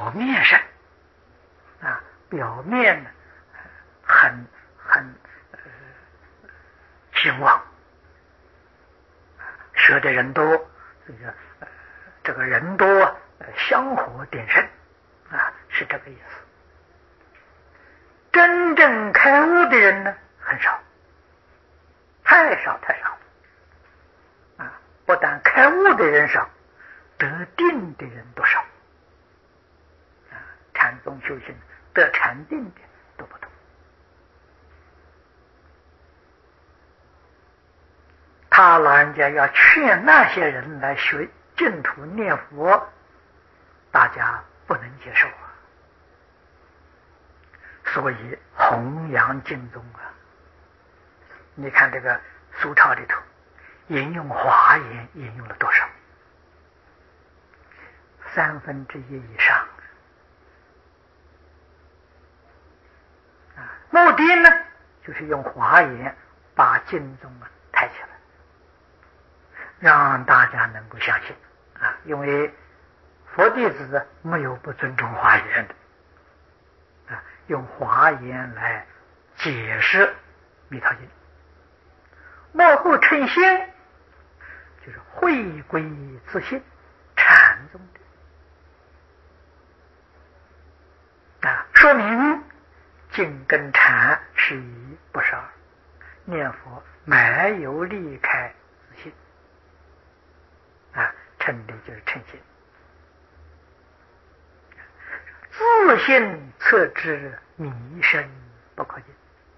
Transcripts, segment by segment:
表面上表面呢很兴旺，学的人多，这个人多香火鼎盛是这个意思。真正开悟的人呢很少，太少不但开悟的人少，得定的人多少禅宗修行得禅定的都不多。他老人家要劝那些人来学净土念佛，大家不能接受所以弘扬净宗你看这个苏钞里头引用华严引用了多少1/3以上目的呢就是用华严把净宗抬起来，让大家能够相信因为佛弟子没有不尊重华严的用华严来解释密套经，幕后称心就是回归自信禅宗的说明净跟禅是一不是二，念佛没有离开自信称的就是称心，自信测知迷深不可见。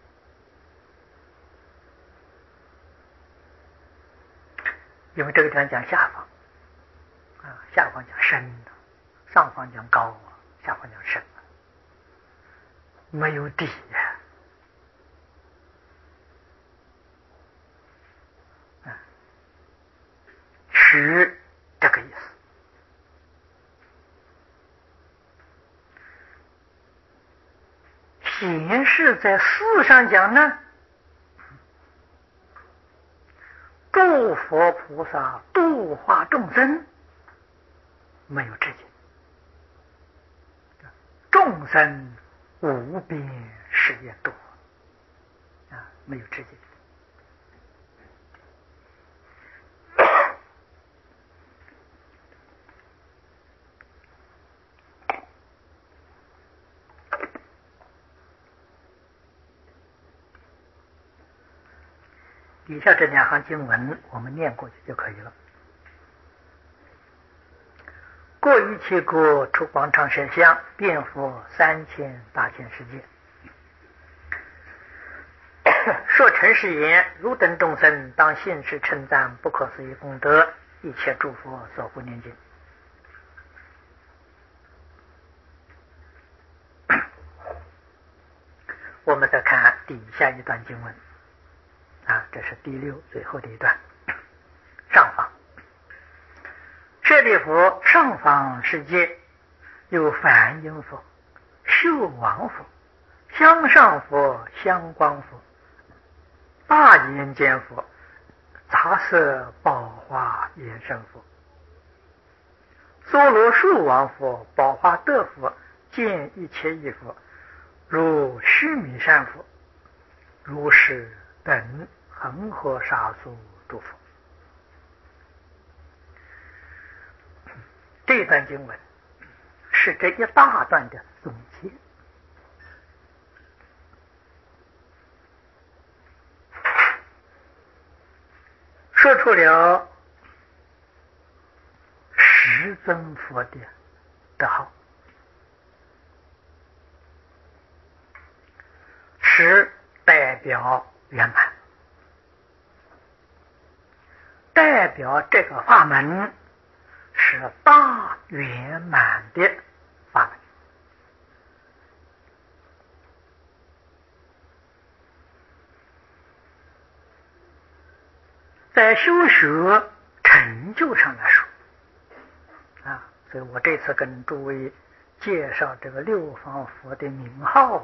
因为这个地方讲下方下方讲深上方讲高下方讲深没有底是这个意思。显示在事上讲呢，诸佛菩萨度化众生没有止境，众生无边誓愿度没有止境。底下这2行经文我们念过去就可以了。过一切国，出广长舌相，遍佛3000大千世界。说诚实言，汝等众生当信实称赞不可思议功德，一切诸佛所护念经。我们再看底下一段经文这是第6最后的一段。上方舍利弗，上方世界有梵音佛、秀王佛、香上佛、香光佛、大眼见佛、杂色宝华延伸佛、娑罗树王佛、宝华德佛、见一切义佛，如须弥山佛，如是等恒河沙数诸佛。这段经文是这一大段的总结。说出了十尊佛的德号，十代表圆满，代表这个法门是大圆满的法门。在修学成就上来说所以我这次跟诸位介绍这个六方佛的名号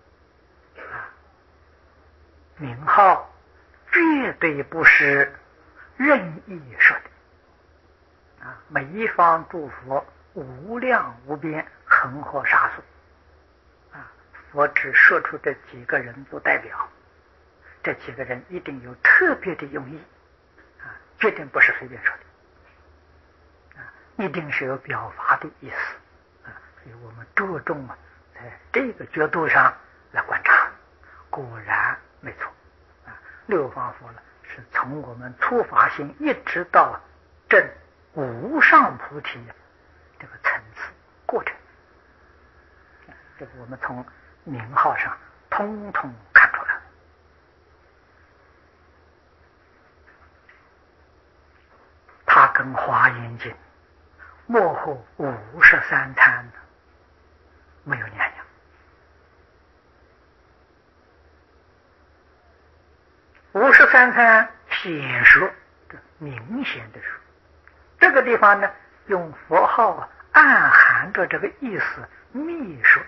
名号绝对不是任意说的每一方诸佛无量无边恒河沙数啊！佛只说出这几个人做代表，这几个人一定有特别的用意啊，绝对不是随便说的啊，一定是有表法的意思啊！所以我们着重在这个角度上来观察，果然没错啊！六方佛了，是从我们初发心一直到证无上菩提这个层次过程，这个我们从名号上通通看出来了。他跟华严经幕后53参没有两样。53参显说，明显的说，这个地方呢用佛号暗含着这个意思密说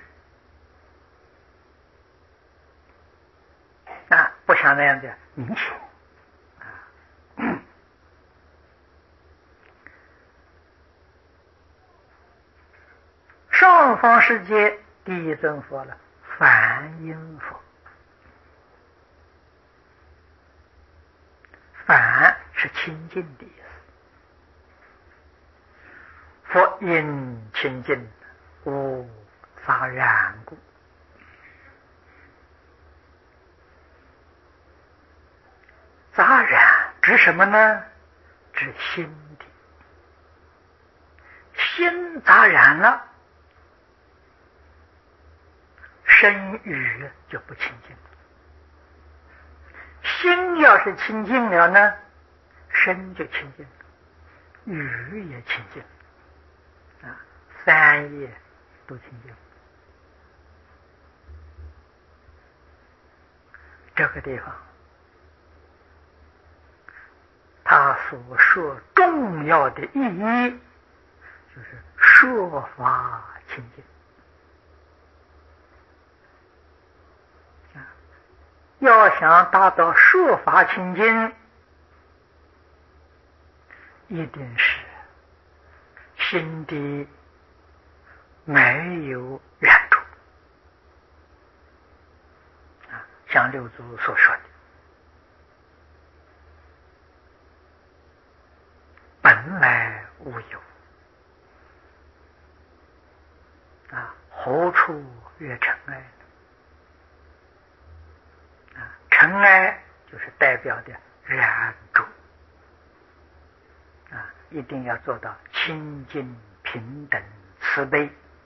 啊，不像那样的明显啊。上方世界第一尊佛了，梵音佛。梵是清净的意思，佛音清净，无杂染故。杂染指什么呢？指心的，心杂染了，身语就不清净了。心要是清净了呢，身就清净了，语也清净啊，三业都清净。这个地方他所说重要的意义就是说法清净啊，要想达到说法清净，一定是心底没有染着啊，像六祖所说的本来无有啊，何处惹尘埃啊？尘埃就是代表的染着啊，一定要做到清净平等慈悲，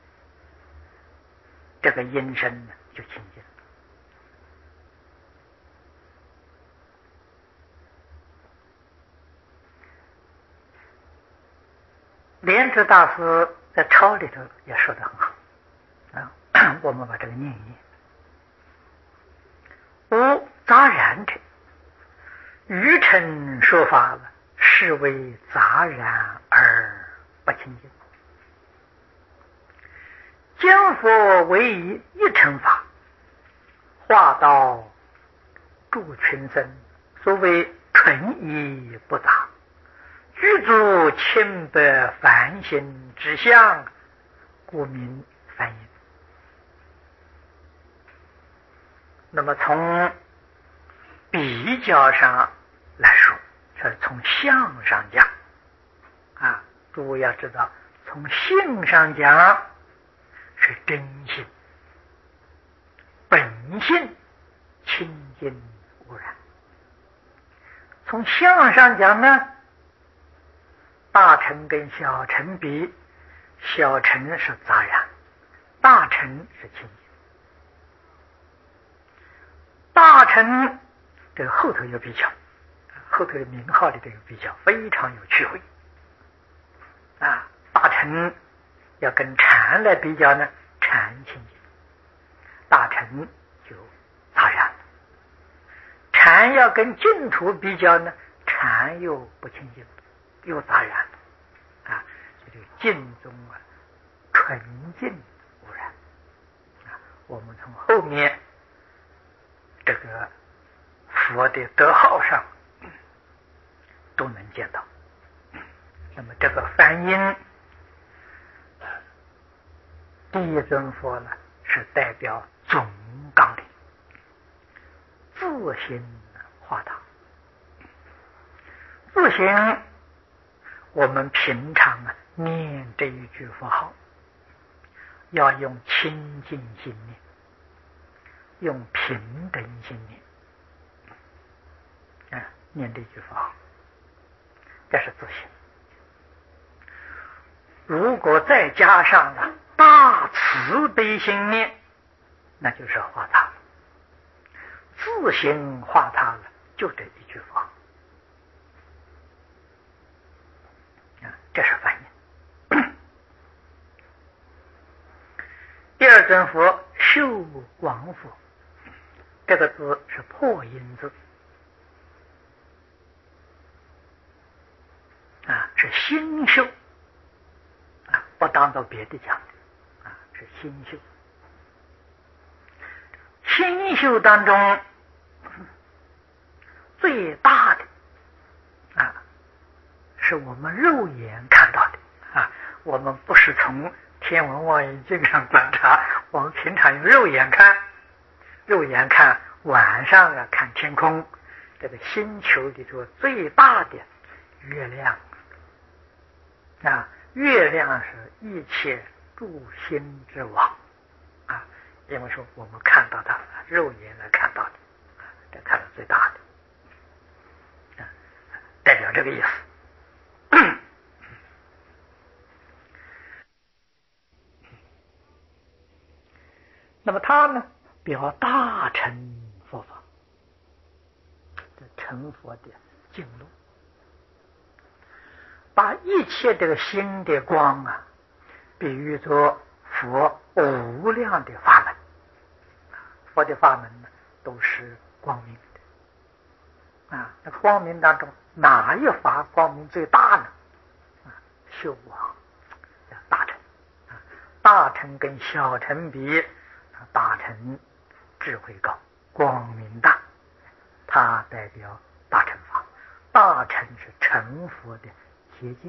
这个音声呢就清净。莲池大师在抄里头也说得很好啊，我们把这个念一念：无杂染者，愚乘说法了，是为杂染而不清净。将佛为以一乘法，化道诸群生，所谓纯一不杂，具足千百梵行之相，故名梵音。那么从比较上来说，是从相上讲啊，诸位要知道，从性上讲是真性，本性清净无染。从相上讲呢，大乘跟小乘比，小乘是杂染，大乘是清净。大乘这个后头有比较，后头的名号里头有比较，非常有趣味啊。大乘要跟禅来比较呢，禅清净，大乘就杂染了。禅要跟净土比较呢，禅又不清净，又杂染了啊。这个净中纯净无染啊。我们从后面这个佛的德号上都能见到。那么这个梵音第一尊佛呢，是代表总纲领，自行化他。自行，我们平常念这一句佛号，要用清净心念，用平等心念，念这句佛号，这是自行。如果再加上大慈悲心念，那就是化他。自行化他了，就这一句佛号。这是梵音。第二尊佛秀广佛，这个字是破音字，是心秀，不当做别的讲的，是心秀。心秀当中最大的是我们肉眼看到的我们不是从天文望远镜上观察，我们平常用肉眼看，晚上看天空，这个星球里头最大的月亮月亮是一切诸星之王因为说我们看到它，肉眼来看到的，这看到最大的代表这个意思。那么他呢，表大乘佛法，这成佛的径路，把一切这个心的光比喻作佛无量的法门。佛的法门呢，都是光明的那光明当中哪一法光明最大呢？修王大乘大乘跟小乘比，大乘智慧高，光明大，它代表大乘法。大乘是成佛的捷径，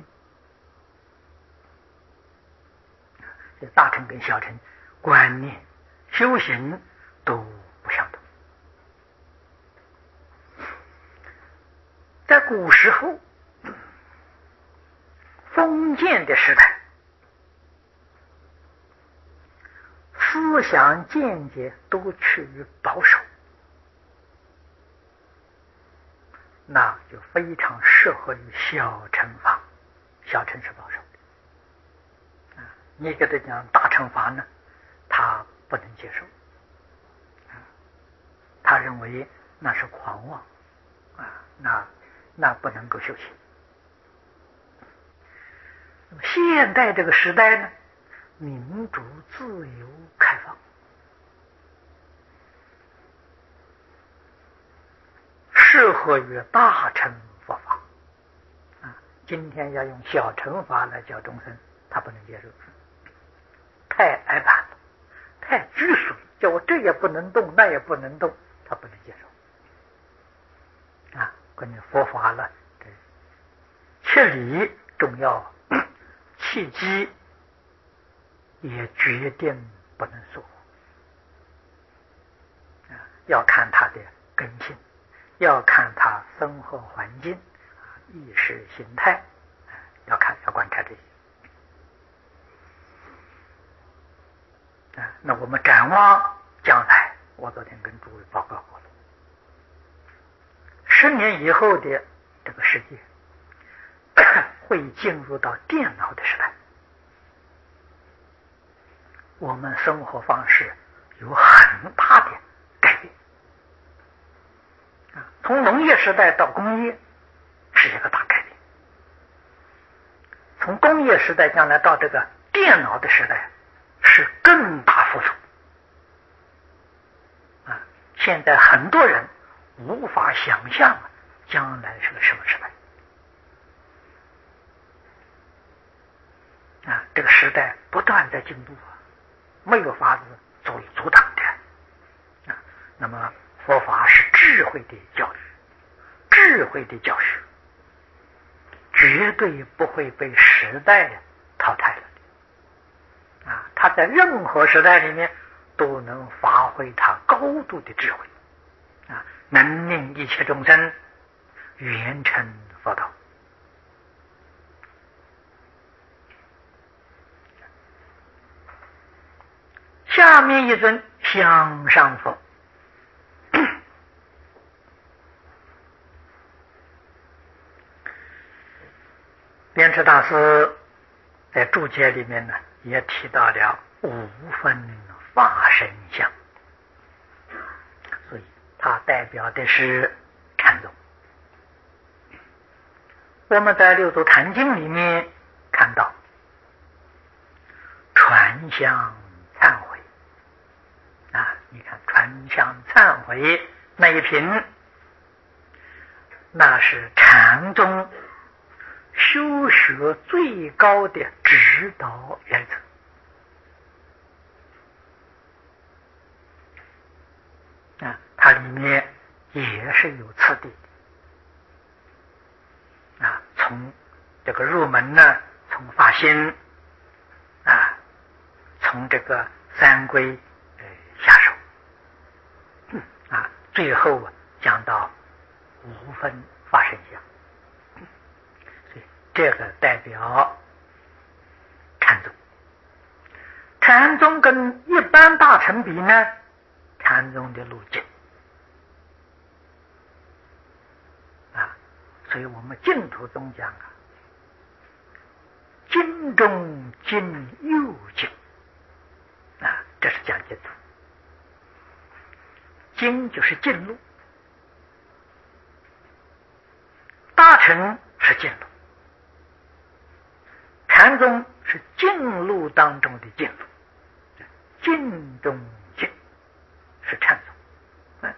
这大乘跟小乘观念修行都不相同。在古时候封建的时代，思想见解都趋于保守，那就非常适合于小乘法。小乘是保守的你给他讲大乘法呢，他不能接受他认为那是狂妄那不能够修行。那么现代这个时代呢，民主自由开放，适合于大乘佛法今天要用小乘法来教众生，他不能接受，太矮板了，太拘束了，叫我这也不能动那也不能动，他不能接受关键佛法了，切理重要，契机也决定不能疏忽要看他的根性，要看他生活环境意识形态要观察这些那我们展望将来，我昨天跟诸位报告过了，10年以后的这个世界会进入到电脑的时代，我们生活方式有很大的改变从农业时代到工业是一个大改变，从工业时代将来到这个电脑的时代是更大幅度现在很多人无法想象将来是个什么时代这个时代不断在进步没有法子阻挡的那么佛法是智慧的教育，智慧的教学绝对不会被时代淘汰了它在任何时代里面都能发挥他高度的智慧啊，能令一切众生圆成佛道。下面一尊香上佛，莲池大师在注解里面呢，也提到了五分化身相，所以它代表的是禅宗。我们在六祖坛经里面看到传香忏悔啊，你看传香忏悔那一品，那是禅宗修学最高的指导原则啊，它里面也是有次第的啊，从这个入门呢，从发心啊，从这个三归下手啊，最后讲到五分化身相，所以这个代表禅宗。禅宗跟一般大乘比呢，禅宗的路径啊，所以我们净土宗讲啊，经中经又经啊，这是讲净土。经就是进路，大乘是进路，禅宗是进路当中的进路，进中进是禅宗。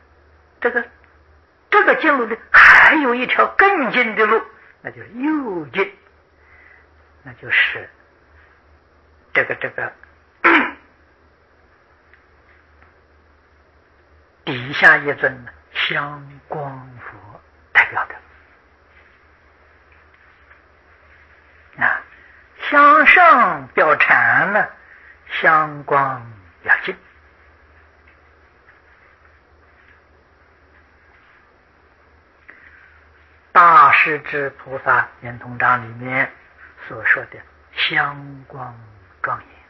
这个进路的还有一条更近的路，那就是右进，那就是这个底下一尊香光佛代表的啊，向上表禅呢，香光表净。大势至菩萨圆通章里面所说的香光庄严，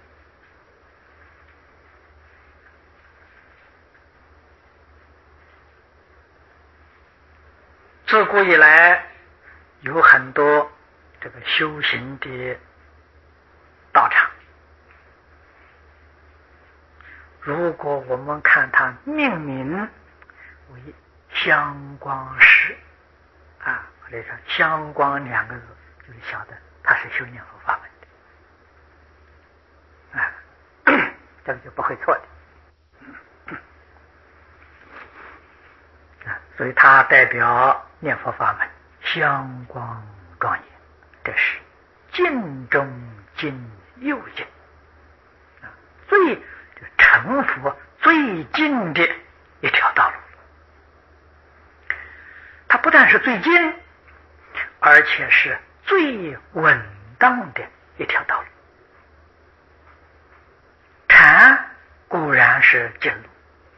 自古以来有很多这个修行的道场，如果我们看它命名为香光寺啊，或者说香光两个字，就是晓得它是修念佛法门的啊，这个就不会错的啊，所以它代表念佛法门香光庄严，这是近中近右近啊，最成佛最近的一条道路。它不但是最近，而且是最稳当的一条道路。禅固然是近路，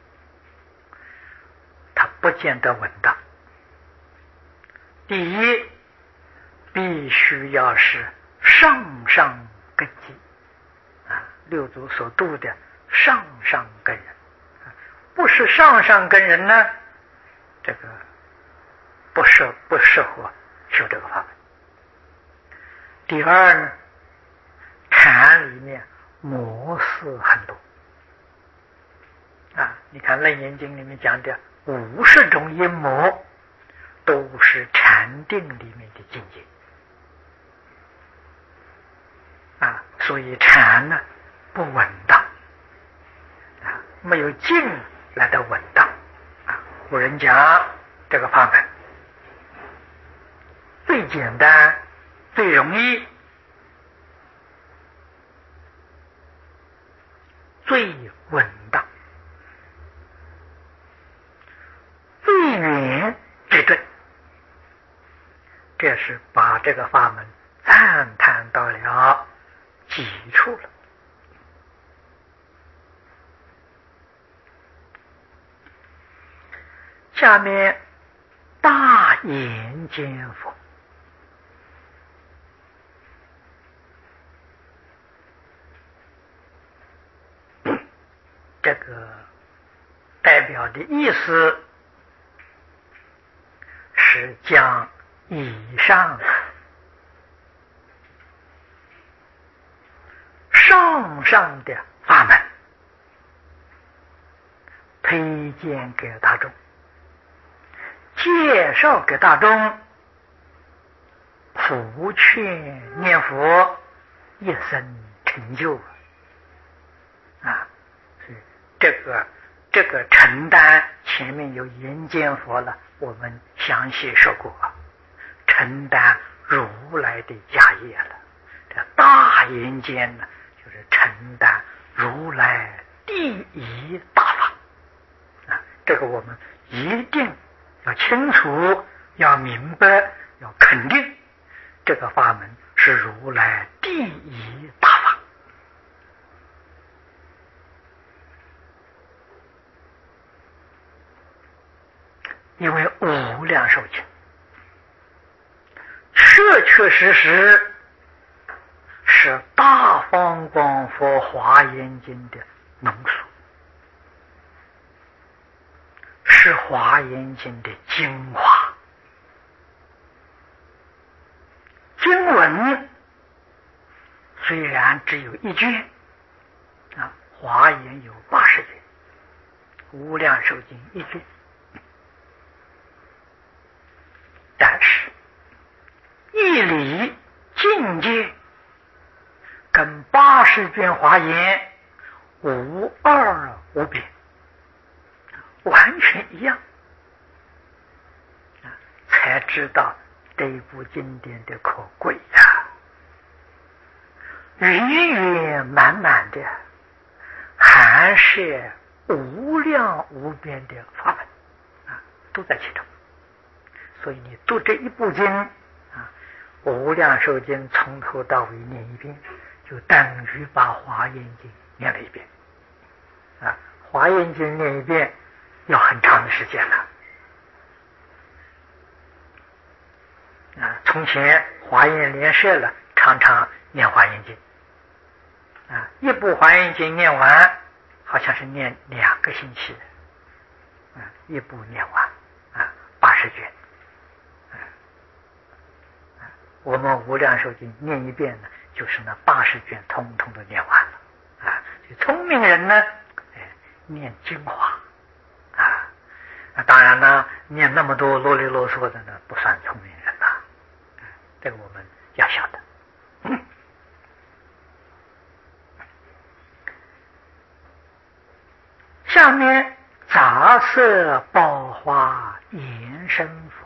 它不见得稳当。第一，必须要是上根基啊，六祖所度的上根人，不是上根人呢，这个不适合修这个法门。第二呢，禅里面模式很多啊，你看《楞严经》里面讲的50种阴魔，都是禅定里面的境界啊，所以禅呢不稳当啊，没有静来的稳当啊。古人讲这个法门最简单、最容易、最稳当、最远最对，这是把这个法门赞叹到了极处了下面大眼见佛，这个代表的意思是将以上的法门推荐给大众，介绍给大众，普劝念佛一生成就啊！所以这个承担前面有眼见佛了，我们详细说过，承担如来的家业了。这大眼见呢，就是承担如来第一大法啊！这个我们一定要清楚，要明白，要肯定，这个法门是如来第一大法。因为无量寿经确实是大方广佛华严经的浓缩，是华严经的精华。经文虽然只有一卷啊，华严有80卷，无量寿经一卷，但是义理境界跟80卷华严无二无别，完全一样才知道这一部经典的可贵呀！圆圆满满的含摄无量无边的法门都在其中。所以你读这一部经无量寿经从头到尾念一遍，就等于把华严经念了一遍华严经念一遍要很长的时间了从前华严联社了，常常念华严经一部华严经念完，好像是念2个星期一部念完80卷我们无量寿经念一遍呢，就是那80卷通通都念完了聪明人呢念精华当然呢，念那么多啰里啰嗦的呢，不算聪明人了这个我们要晓得下面杂色宝华延伸佛，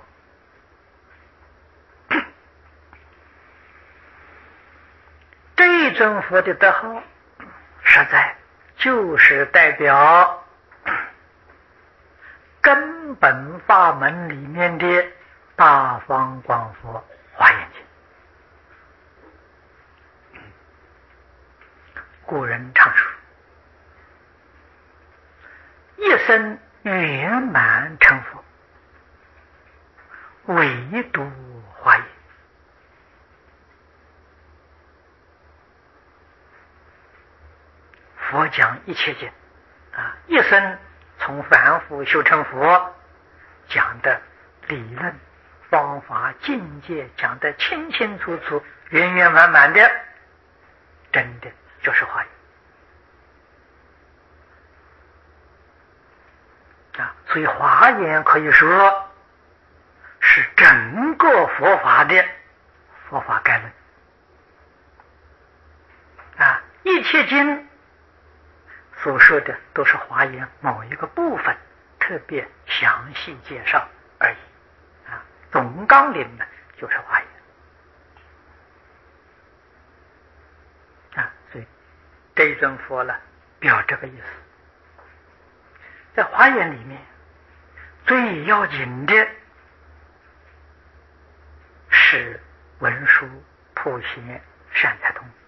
这一尊佛的德号实在就是代表根本法门里面的大方广佛华严经。古人常说一生圆满成佛，唯独华严。佛讲一切经一生从凡夫修成佛，讲的理论方法境界讲的清清楚楚圆圆满满的，真的就是华严所以华严可以说是整个佛法的佛法概论一切经所说的都是华严某一个部分特别详细介绍而已总纲领呢就是华严所以这一尊佛了表这个意思。在华严里面最要紧的是文殊、普贤、善财童子。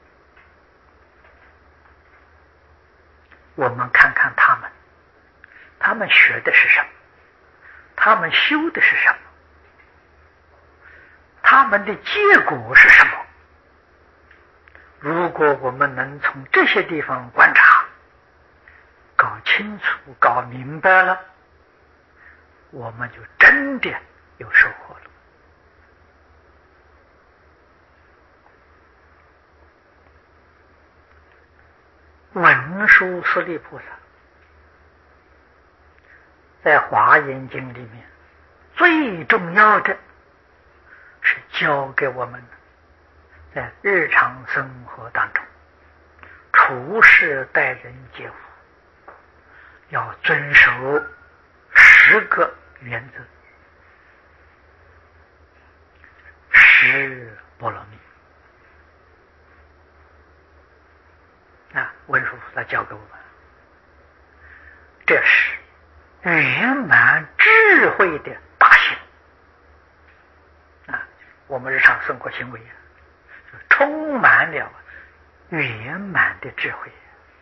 我们看看他们他们学的是什么？他们修的是什么？他们的结果是什么？如果我们能从这些地方观察，搞清楚、搞明白了，我们就真的有收获了。文殊师利菩萨在《华严经》里面最重要的是教给我们在日常生活当中处事待人接物要遵守10个原则，十波罗蜜文殊菩萨教给我们，这是圆满智慧的大行我们日常生活行为充满了圆满的智慧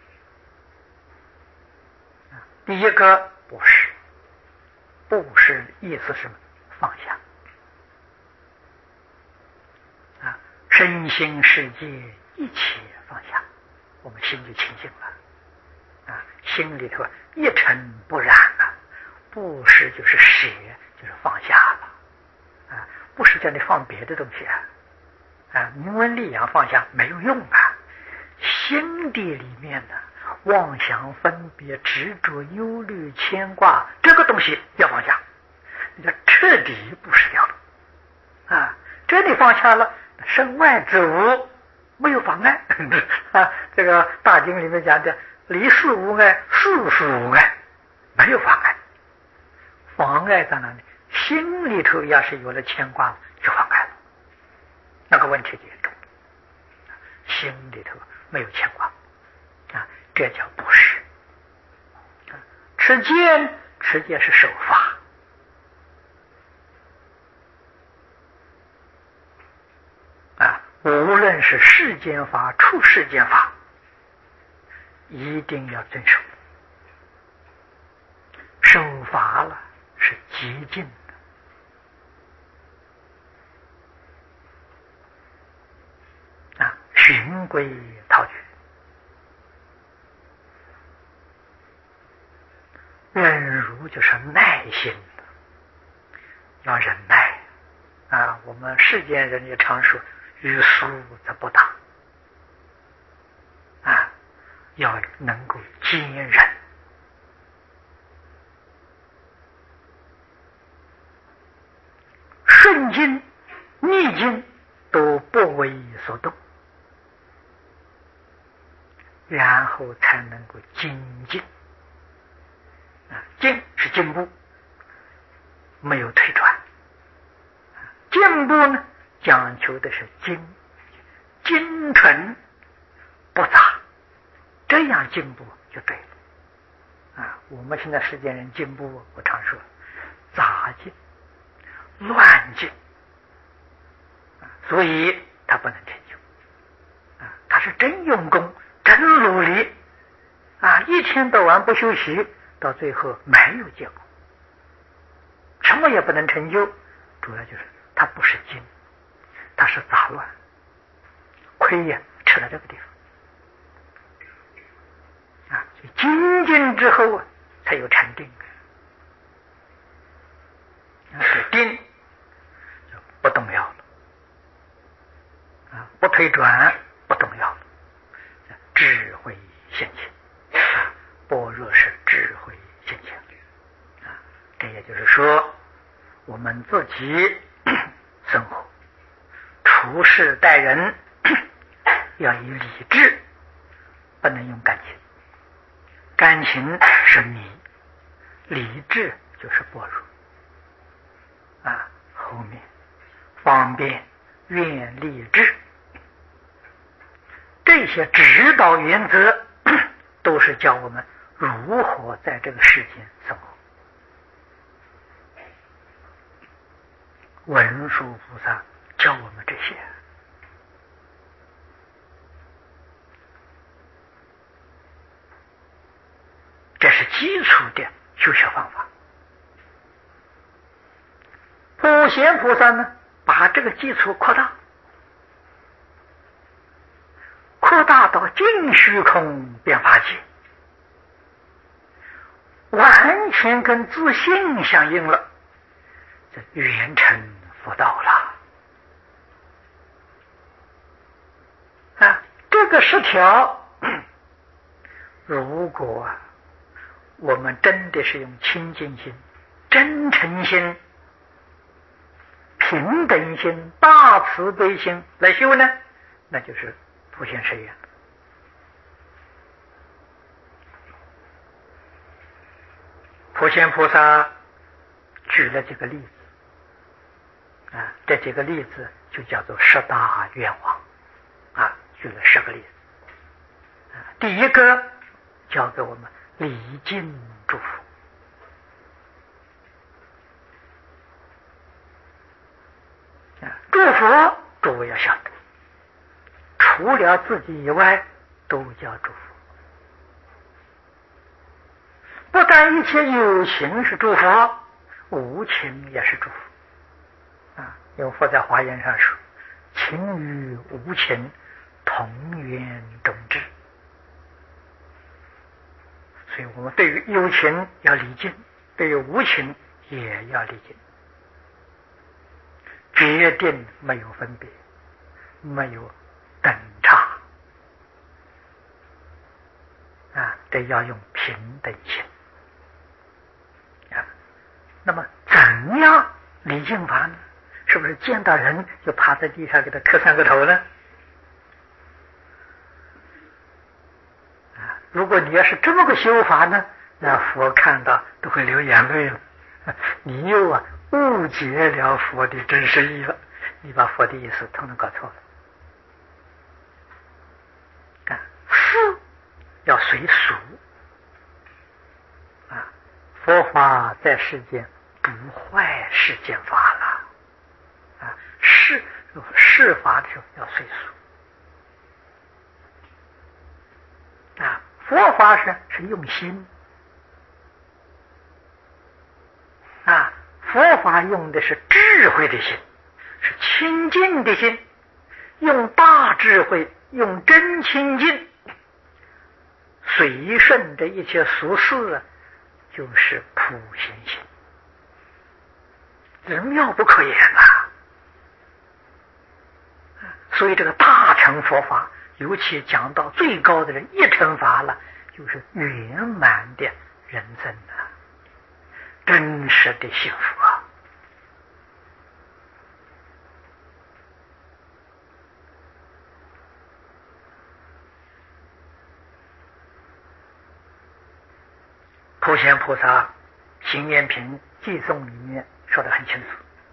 第一个布施，布施意思是放下身心世界一起放下，我们心就清净了心里头一尘不染布施就是舍，就是放下了不是叫你放别的东西名闻利养放下没有用心底里面的妄想分别执着忧虑牵挂这个东西要放下，你就彻底布施掉了这里放下了，身外之物没有妨碍这个大经里面讲的离事无碍，事事无碍，没有妨碍。妨碍在哪里？心里头要是有了牵挂就妨碍了，那个问题就严重了。心里头没有牵挂这叫布施持戒，持戒是守法无论是世间法、出世间法，一定要遵守。守法了是极尽的循规蹈矩。忍辱就是耐心的，要忍耐我们世间人也常说欲速则不达要能够坚忍顺境逆境都不为所动，然后才能够精进进是进步，没有退转进步呢讲求的是精纯不杂，这样进步就对了我们现在世间人进步，我常说杂进乱进所以他不能成就他是真用功真努力一天到晚不休息，到最后没有结果，什么也不能成就，主要就是他不是精，他是杂乱，亏呀吃了这个地方精进之后才有禅定定就不动摇了不退转，不动摇了，智慧现前般若是智慧现前这也就是说我们自己生活处事待人要以理智，不能用感情，感情是迷，理智就是般若后面方便愿力智这些指导原则都是教我们如何在这个世间生活。文殊菩萨教我们这些这是基础的修学方法。普贤菩萨呢，把这个基础扩大到尽虚空遍法界，完全跟自性相应了，这圆成佛道了。这个10条，如果我们真的是用清净心、真诚心、平等心、大慈悲心来修呢，那就是普贤誓愿。普贤菩萨举了几个例子，这几个例子就叫做10大愿望，举了10个例子。第一个叫做我们礼敬祝福。祝福诸位要晓得，除了自己以外都叫祝福。不但一切有情是祝福，无情也是祝福。因为佛在华严上说，情与无情同源种智。所以我们对于有情要礼敬，对于无情也要礼敬，决定没有分别，没有等差，这要用平等心。那么怎样礼敬法呢？是不是见到人就趴在地上给他磕3个头呢？如果你要是这么个修法呢，那佛看到都会流眼泪了。你又误解了佛的真实意了，你把佛的意思统统搞错了。事要随俗，佛法在世间不坏世间法了，事法的时候要随俗。佛法是用心，佛法用的是智慧的心，是清净的心，用大智慧，用真清净，随顺的一切俗事就是普贤心，这是妙不可言所以这个大乘佛法，尤其讲到最高的人一乘法了，就是圆满的人生真实的幸福普贤菩萨行愿品偈颂里面说得很清楚，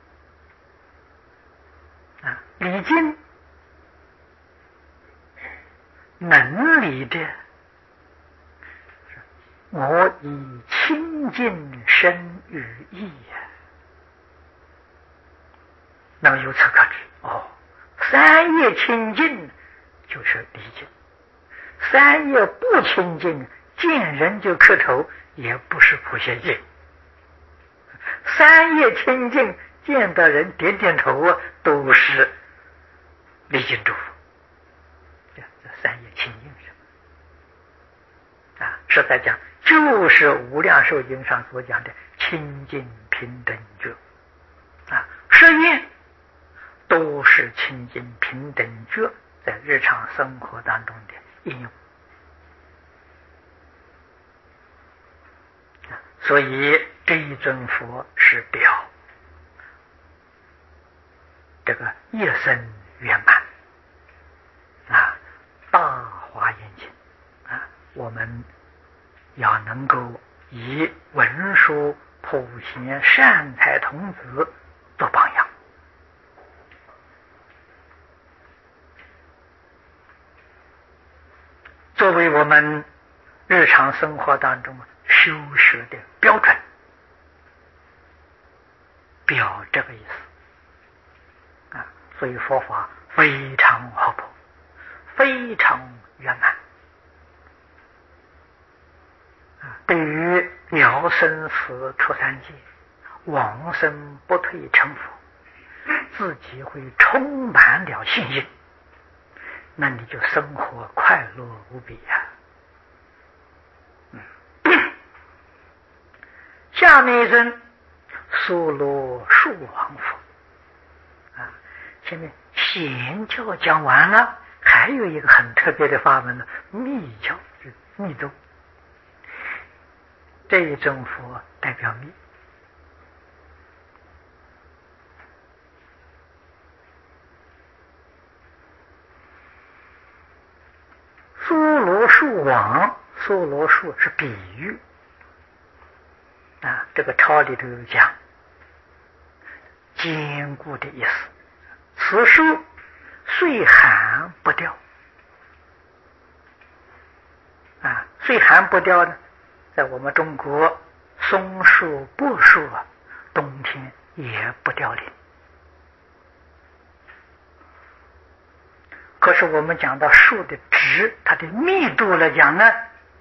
礼敬能礼的，我以清净身语意那么由此可知，三业清净就是礼敬，三业不清净，见人就磕头，也不是普贤行。三业清净，见到人点点头都是礼敬祝福。这三业清净实在讲，就是无量寿经上所讲的清净平等觉10业都是清净平等觉在日常生活当中的应用。所以这一尊佛是表这个一生圆满大华严经我们要能够以文殊普贤善财童子做榜样。作为我们日常生活当中修学的标准，表这个意思所以佛法非常活泼，非常圆满对于了生死出三界，往生不退成佛，自己会充满了信心，那你就生活快乐无比呀。下面一尊娑罗树王佛啊，前面显教讲完了，还有一个很特别的法门呢，密教是密宗。这一尊佛代表密，娑罗树王，娑罗树是比喻啊，这个抄里头有讲坚固的意思。此树虽寒不掉啊，虽寒不掉呢，在我们中国松树、柏树啊，冬天也不凋零。可是我们讲到树的质，它的密度来讲呢，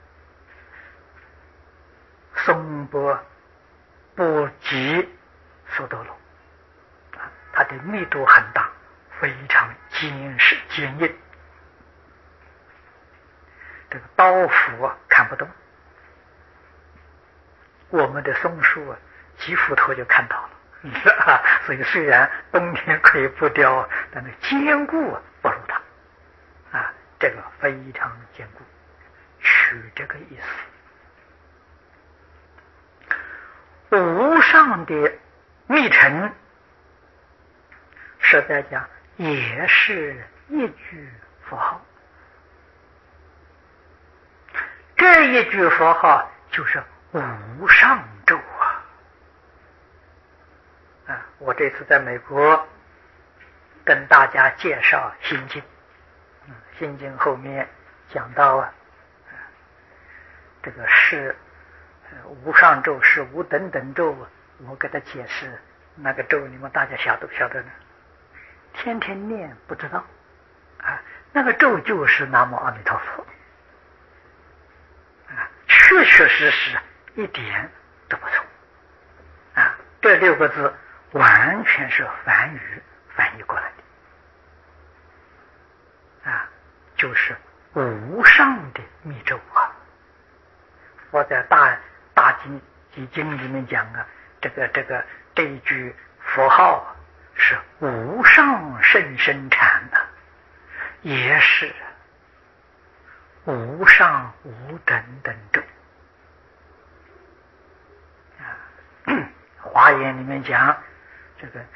松柏不及苏多罗啊，它的密度很大，非常坚实坚硬，这个刀斧啊看不动。我们的松树啊，几斧头就看到了，所以虽然冬天可以不凋，但是坚固啊不如它啊，这个非常坚固，取这个意思。无上的密乘，实在讲也是一句佛号，这一句佛号就是无上咒啊！我这次在美国跟大家介绍心经，心经后面讲到这个是无上咒，是无等等咒，我给他解释那个咒，你们大家晓得不晓得呢？天天念不知道啊，那个咒就是南无阿弥陀佛啊，确确实实一点都不错啊！这6个字完全是梵语翻译过来的啊，就是无上的密咒啊！我在大经里面讲啊，这一句佛号是无上甚深禅啊，也是无上无等等咒。华严里面讲这个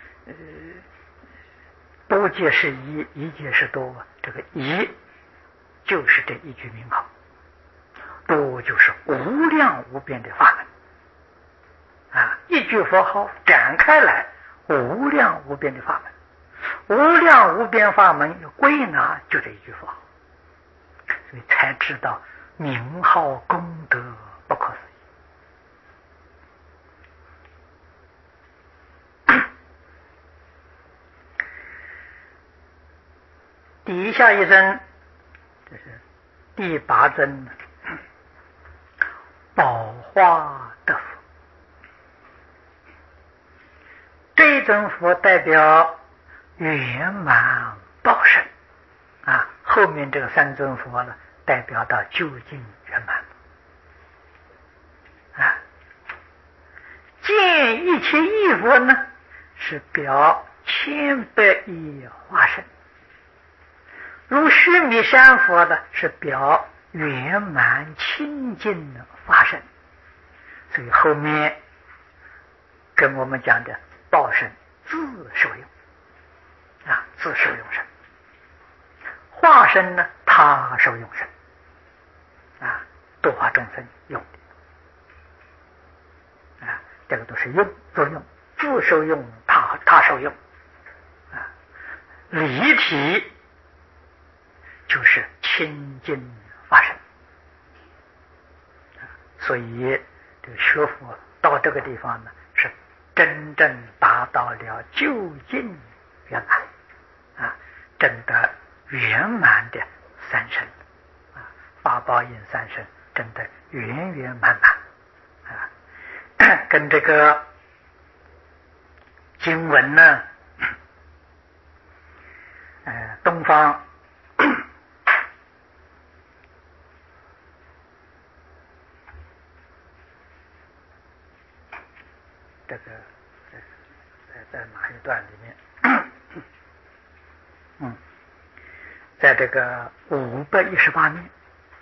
多界是一，一界是多，这个一就是这一句名号，多就是无量无边的法门啊！一句佛号展开来，无量无边的法门，无量无边法门归纳就这一句佛号，所以才知道名号功德不可思议。底下一尊，这是第8尊宝花德佛。这一尊佛代表圆满报身啊，后面这个3尊佛呢，代表到究竟圆满啊。见一切义佛呢，是表千百亿化身。如须弥山佛呢，是表圆满清净的法身，所以后面跟我们讲的报身自受用啊，自受用身；化身呢，他受用身啊，度化众生用的啊，这个都是用作用，自受用，他受用啊，离体就是清净法身，所以这个学佛到这个地方呢，是真正达到了究竟圆满啊，证得圆满的三身啊，法宝印三身，证得圆圆满满啊， 跟这个经文呢，东方这个在哪一段里面？在这个518面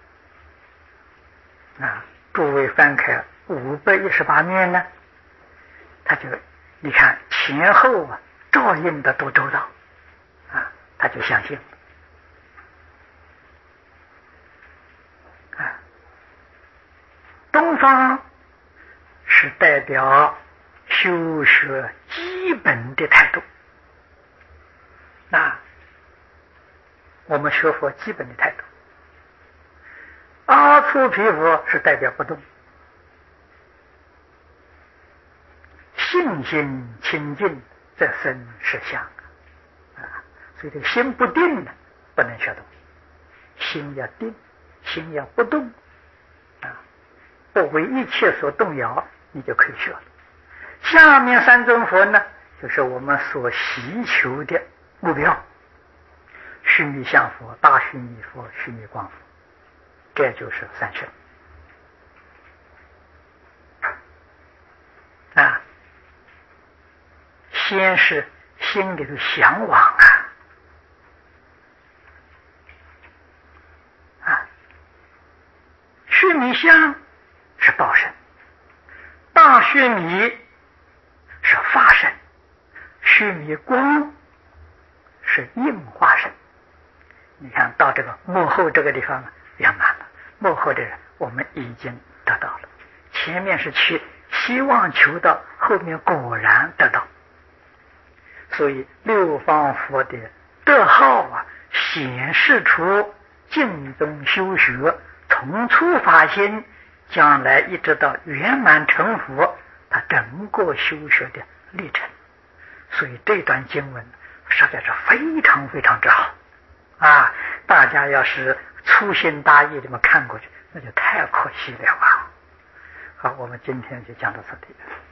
啊，诸位翻开518面呢，他就你看前后啊照应的都周到啊，他就相信啊。东方是代表修学基本的态度啊，我们学佛基本的态度。阿阇毗佛是代表不动，信心清净则生实相啊，所以这个心不定呢，不能学动，心要定，心要不动啊，不为一切所动摇，你就可以学了。下面三尊佛呢，就是我们所希求的目标：须弥相佛、大须弥佛、须弥光佛，这就是三圣啊。先是心里头向往啊，须弥相是报身，大须弥是法身，须弥光是应化身。你看到这个幕后这个地方圆满了，幕后的人我们已经得到了，前面是希望求到，后面果然得到。所以六方佛的德号啊，显示出净宗修学从初发心，将来一直到圆满成佛，他整个修学的历程。所以这段经文实在是非常非常之好啊！大家要是粗心大意这么看过去，那就太可惜了啊！好，我们今天就讲到这里。